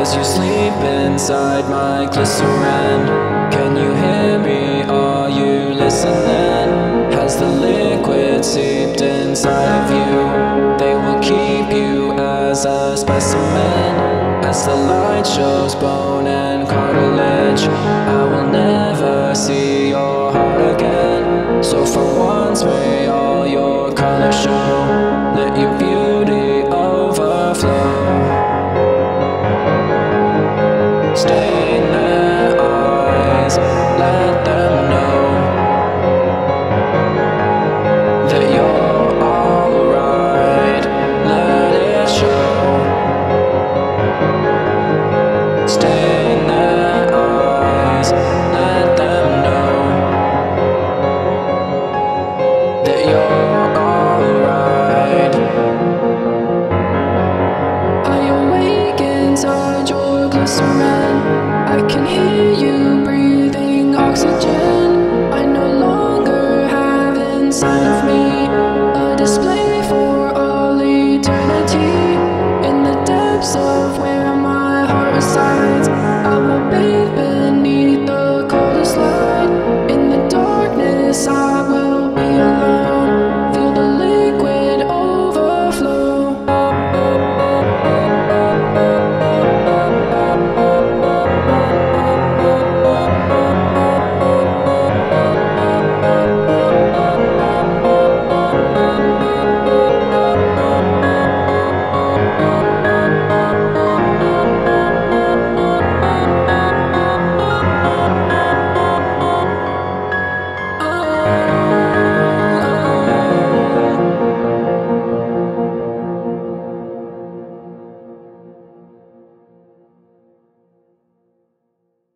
as you sleep inside my glycerin. Can you hear me? Are you listening? Has the liquid seeped inside of you? They will keep you as a specimen. As the light shows bone and cartilage, I will never see your heart again. So for once may all your colors show. Let your beauty overflow. Stay in their eyes, let them know that you're alright. Let it show. Stay in their eyes, let them know that you're alright. I awake inside your glycerin. I can hear you breathing oxygen. I no longer have inside of me a display for all eternity. In the depths of where my heart resides, I will bathe